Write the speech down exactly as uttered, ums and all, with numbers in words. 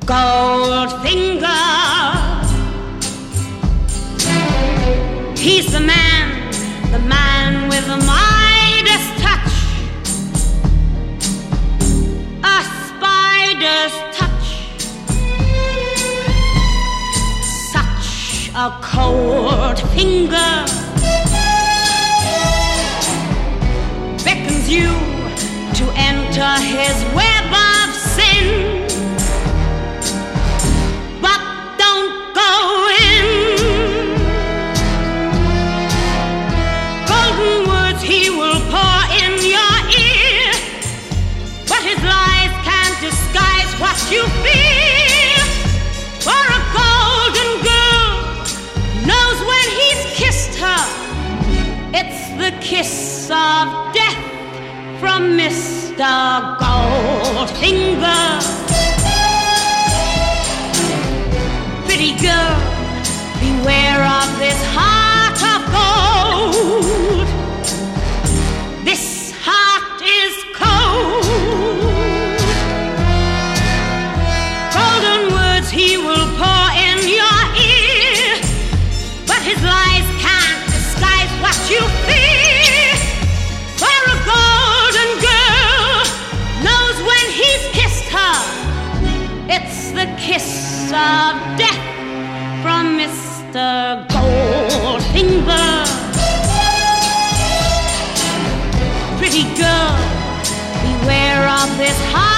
Goldfinger. He's the man, the man with the Midas touch, a spider's touch, such a cold finger beckons you to enter his web of sin. You feel for a golden girl knows when he's kissed her, it's the kiss of death from Mister Goldfinger. Pretty girl, beware of this heart of gold. This heart is cold. He will pour in your ear, but his lies can't disguise what you fear. For a golden girl knows when he's kissed her, it's the kiss of death from Mister Goldfinger. Pretty girl, beware of this heart